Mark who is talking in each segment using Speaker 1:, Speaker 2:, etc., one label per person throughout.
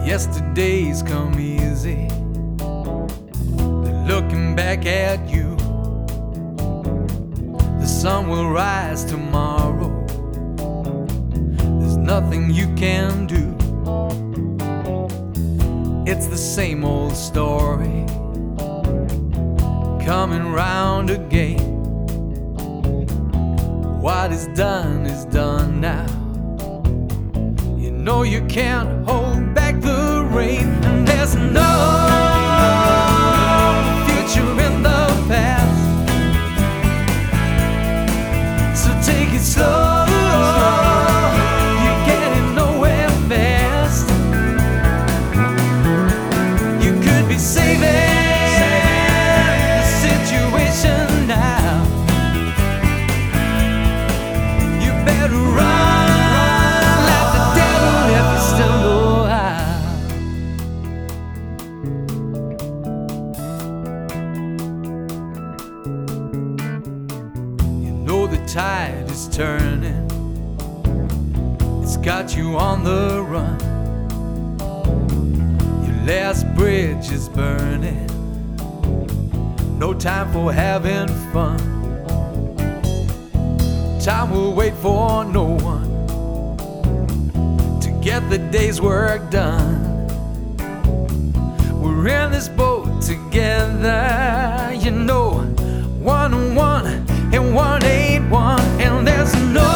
Speaker 1: Yesterday's come easy. They're looking back at you. The sun will rise tomorrow. There's nothing you can do. It's the same old story coming round again. What is done now. You know you can't hold back the rain, and there's no future in the past. So take it slow, you're getting nowhere fast. You could be saving the situation now. You better run. The tide is turning, it's got you on the run. Your last bridge is burning, no time for having fun. Time will wait for no one to get the day's work done. We're in this boat together, you know, 1 on 1 and 1 ain't 1, and there's no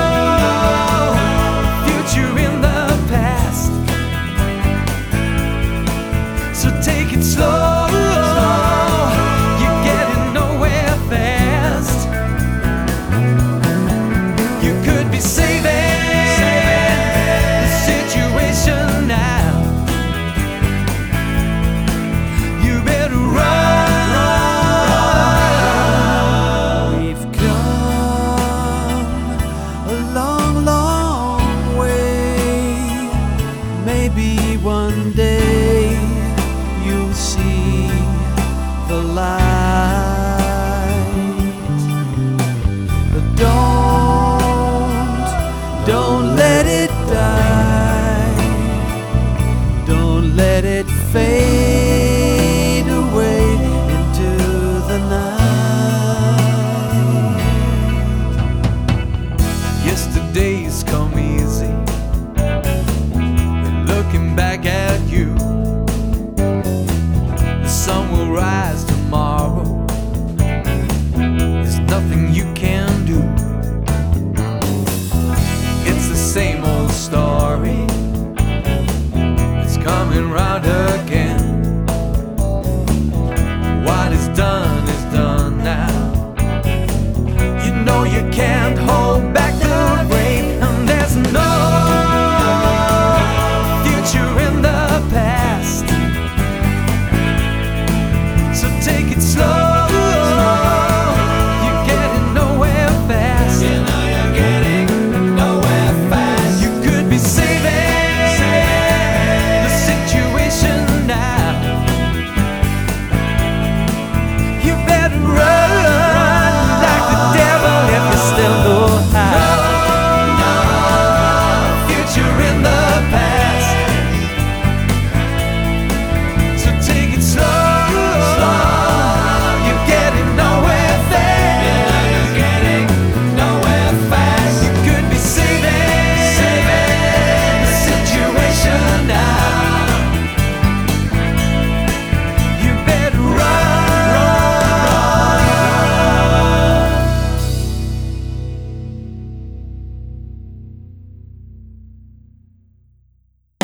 Speaker 1: future in the past. So take it slow, you're getting nowhere fast. You could be saving the situation now. You better run.
Speaker 2: Maybe one day